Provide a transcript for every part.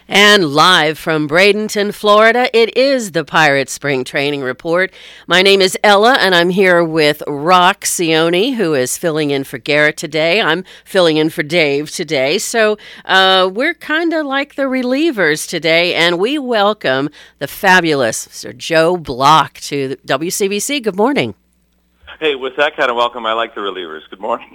And live from Bradenton, Florida, it is the Pirate Spring Training Report. My name is Ella, and I'm here with Rock Sione, who is filling in for Garrett today. I'm filling in for Dave today. So we're kind of like the relievers today, and we welcome the fabulous Sir Joe Block to WCBC. Good morning. Hey, with that kind of welcome, I like the relievers. Good morning.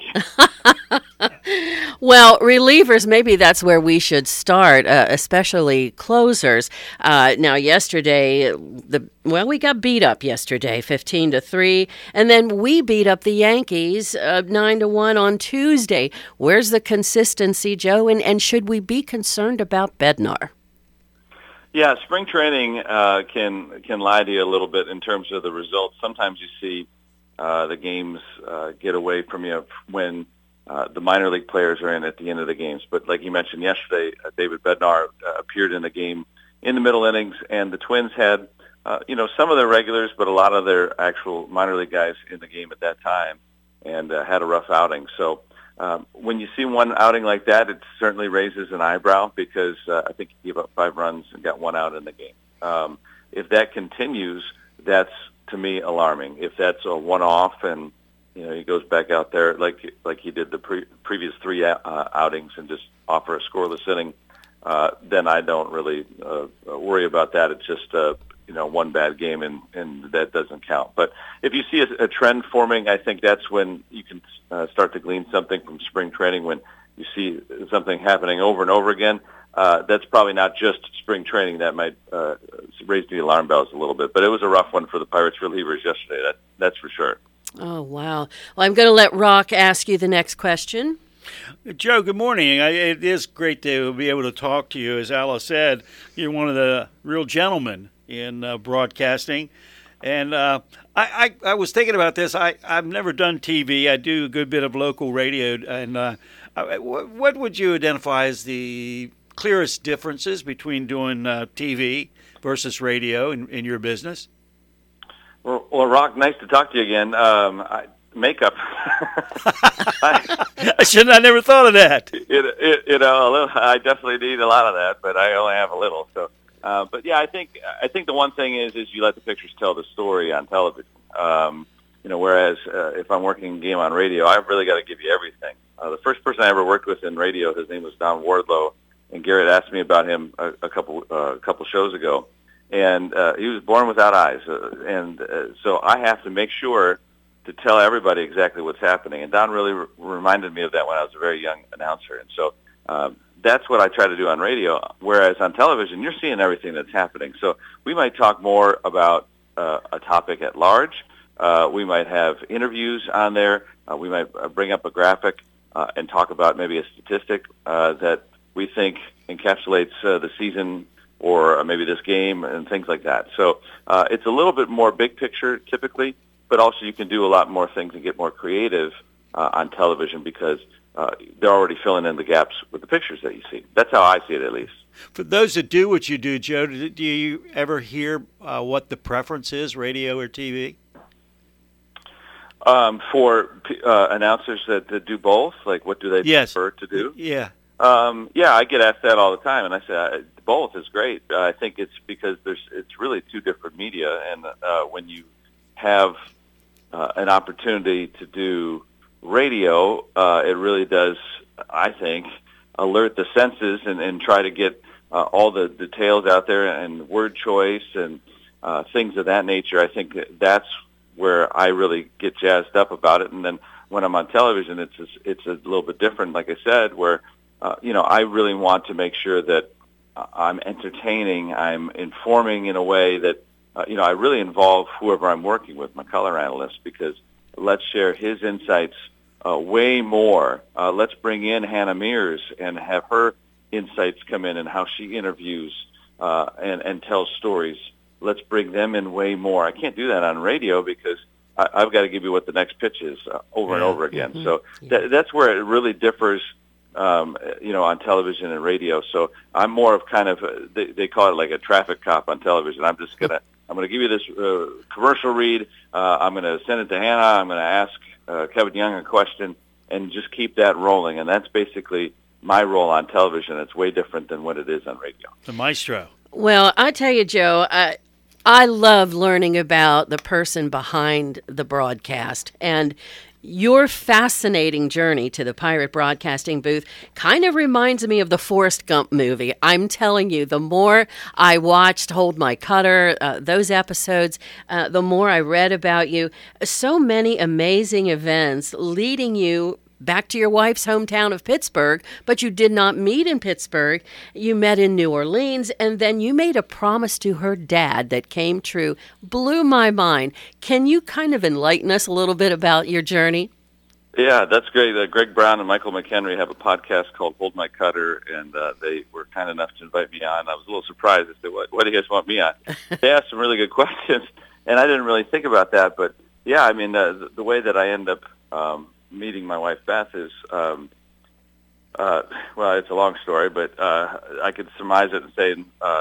Well, relievers, maybe that's where we should start, especially closers. Now, yesterday, we got beat up yesterday, 15-3, and then we beat up the Yankees 9-1 on Tuesday. Where's the consistency, Joe? And should we be concerned about Bednar? Yeah, spring training can lie to you a little bit in terms of the results. Sometimes you see the games get away from you when the minor league players are in at the end of the games. But like you mentioned yesterday, David Bednar appeared in the game in the middle innings, and the Twins had, some of their regulars, but a lot of their actual minor league guys in the game at that time, and had a rough outing. So when you see one outing like that, it certainly raises an eyebrow because I think he gave up 5 runs and got 1 out in the game. If that continues, that's, to me, alarming. If that's a one-off and he goes back out there like he did the previous 3 outings and just offer a scoreless inning, then I don't really worry about that. It's just one bad game and that doesn't count. But if you see a trend forming, I think that's when you can start to glean something from spring training. When you see something happening over and over again, that's probably not just spring training. That might raise the alarm bells a little bit. But it was a rough one for the Pirates relievers yesterday. That's for sure. Oh, wow. Well, I'm going to let Rock ask you the next question. Joe, good morning. It is great to be able to talk to you. As Alice said, you're one of the real gentlemen in broadcasting. And I was thinking about this. I've never done TV. I do a good bit of local radio. And what would you identify as the clearest differences between doing TV versus radio in your business? Well, Rock, nice to talk to you again. Makeup. I never thought of that. I definitely need a lot of that, but I only have a little. So, but yeah, I think the one thing is you let the pictures tell the story on television. Whereas if I'm working a game on radio, I've really got to give you everything. The first person I ever worked with in radio, his name was Don Wardlow, and Garrett asked me about him a couple shows ago. And he was born without eyes, so I have to make sure to tell everybody exactly what's happening. And Don really reminded me of that when I was a very young announcer. And so that's what I try to do on radio, whereas on television, you're seeing everything that's happening. So we might talk more about a topic at large. We might have interviews on there. We might bring up a graphic and talk about maybe a statistic that we think encapsulates the season or maybe this game and things like that. So it's a little bit more big picture typically, but also you can do a lot more things and get more creative on television because they're already filling in the gaps with the pictures that you see. That's how I see it, at least. For those that do what you do, Joe, do you ever hear what the preference is, radio or TV? For announcers that do both, like what do they prefer to do? Yeah. I get asked that all the time, and I say both is great. I think it's because it's really 2 different media, and when you have an opportunity to do radio, it really does, I think, alert the senses and try to get all the details out there and word choice and things of that nature. I think that's where I really get jazzed up about it. And then when I'm on television, it's a little bit different, like I said, where I really want to make sure that I'm entertaining, I'm informing in a way that, I really involve whoever I'm working with, my color analyst, because let's share his insights way more. Let's bring in Hannah Mears and have her insights come in and how she interviews and tells stories. Let's bring them in way more. I can't do that on radio because I've got to give you what the next pitch is over and over again. Mm-hmm. So that's where it really differs. On television and radio. So I'm more of kind of, they call it like a traffic cop on television. I'm going to give you this commercial read. I'm going to send it to Hannah. I'm going to ask Kevin Young a question and just keep that rolling. And that's basically my role on television. It's way different than what it is on radio. The maestro. Well, I tell you, Joe, I love learning about the person behind the broadcast, and your fascinating journey to the Pirate Broadcasting booth kind of reminds me of the Forrest Gump movie. I'm telling you, the more I watched Hold My Cutter, those episodes, the more I read about you. So many amazing events leading you back to your wife's hometown of Pittsburgh, but you did not meet in Pittsburgh. You met in New Orleans, and then you made a promise to her dad that came true. Blew my mind. Can you kind of enlighten us a little bit about your journey? Yeah, that's great. Greg Brown and Michael McHenry have a podcast called Hold My Cutter, and they were kind enough to invite me on. I was a little surprised. I said, what do you guys want me on? They asked some really good questions, and I didn't really think about that. But, yeah, I mean, the way that I end up meeting my wife Beth is, well, it's a long story, but I could surmise it and say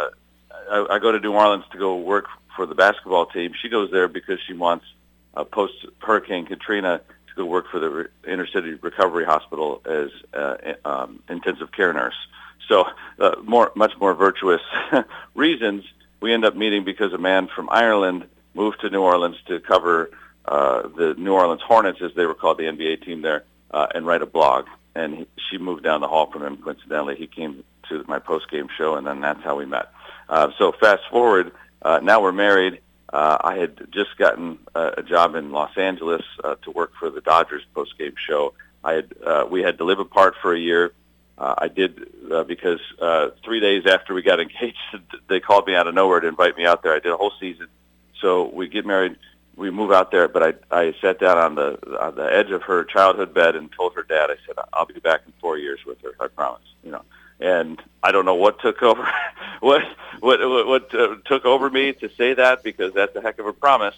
I go to New Orleans to go work for the basketball team. She goes there because she wants, post-Hurricane Katrina, to go work for the Inner City Recovery Hospital as intensive care nurse. So much more virtuous reasons. We end up meeting because a man from Ireland moved to New Orleans to cover the New Orleans Hornets, as they were called, the NBA team there, and write a blog. And she moved down the hall from him, coincidentally. He came to my post-game show, and then that's how we met. So fast forward, now we're married. I had just gotten a job in Los Angeles to work for the Dodgers post-game show. We had to live apart for a year. I did because 3 days after we got engaged, they called me out of nowhere to invite me out there. I did a whole season. So we get married. We move out there, but I sat down on the edge of her childhood bed and told her dad, I said, I'll be back in 4 years with her, I promise, And I don't know what took over, what took over me to say that, because that's a heck of a promise.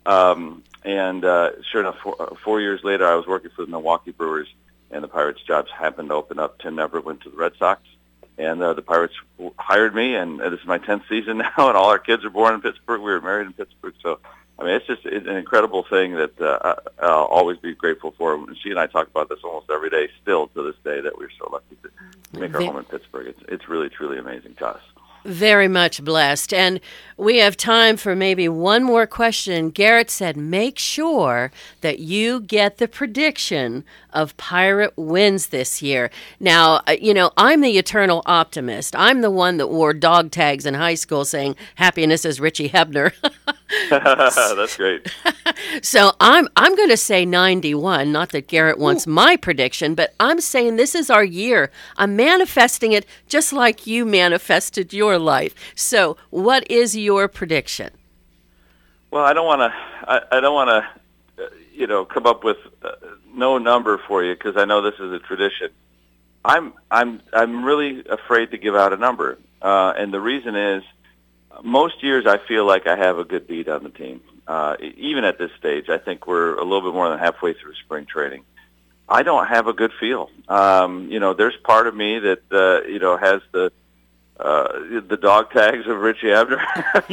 Sure enough, 4 years later, I was working for the Milwaukee Brewers, and the Pirates' jobs happened to open up. Tim Everett went to the Red Sox, and the Pirates hired me, and this is my 10th season now, and all our kids are born in Pittsburgh. We were married in Pittsburgh, so. I mean, it's an incredible thing that I'll always be grateful for. She and I talk about this almost every day, still to this day, that we're so lucky to make our home in Pittsburgh. It's really, truly amazing to us. Very much blessed. And we have time for maybe one more question. Garrett said, make sure that you get the prediction of Pirate wins this year. Now, I'm the eternal optimist. I'm the one that wore dog tags in high school saying, happiness is Richie Hebner. That's great. So I'm going to say 91, not that Garrett wants my prediction, but I'm saying this is our year. I'm manifesting it just like you manifested your life. So what is your prediction? Well, I don't want to come up with no number for you, because I know this is a tradition. I'm really afraid to give out a number. And the reason is, most years I feel like I have a good beat on the team. Even at this stage, I think we're a little bit more than halfway through spring training. I don't have a good feel. There's part of me that has the dog tags of Richie Hebner,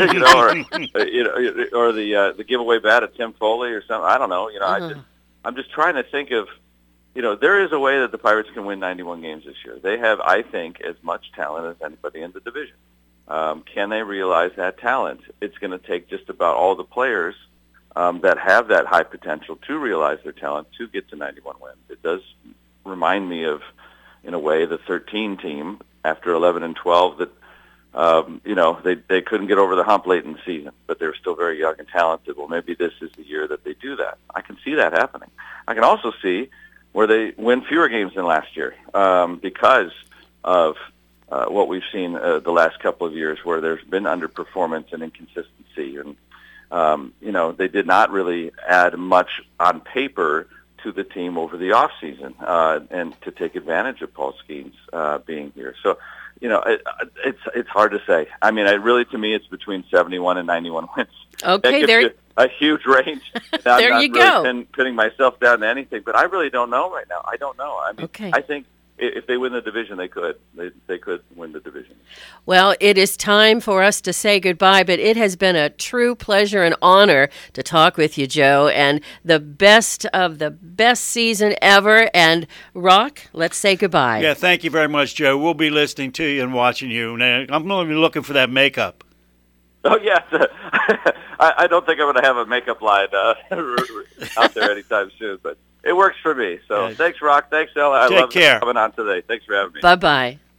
or the giveaway bat of Tim Foley or something. I don't know. I'm just trying to think of. There is a way that the Pirates can win 91 games this year. They have, I think, as much talent as anybody in the division. Can they realize that talent? It's going to take just about all the players that have that high potential to realize their talent to get to 91 wins. It does remind me of, in a way, the 13 team after 11 and 12 that, they couldn't get over the hump late in the season, but they were still very young and talented. Well, maybe this is the year that they do that. I can see that happening. I can also see where they win fewer games than last year because of what we've seen the last couple of years, where there's been underperformance and inconsistency. And, they did not really add much on paper to the team over the offseason and to take advantage of Paul Skeens being here. So, it's hard to say. I mean, to me, it's between 71 and 91 wins. Okay, there. A huge range. There you go. Pinning myself down to anything, but I really don't know right now. I don't know. I mean, okay. I think if they win the division, they could win the division. Well, it is time for us to say goodbye, but it has been a true pleasure and honor to talk with you, Joe, and the best of the best season ever. And Rock, let's say goodbye. Yeah, thank you very much, Joe. We'll be listening to you and watching you. And I'm going to be looking for that makeup. Oh, yes. I don't think I'm going to have a makeup line out there anytime soon, but it works for me. So thanks, Rock. Thanks, Ella. I love coming on today. Thanks for having me. Bye-bye.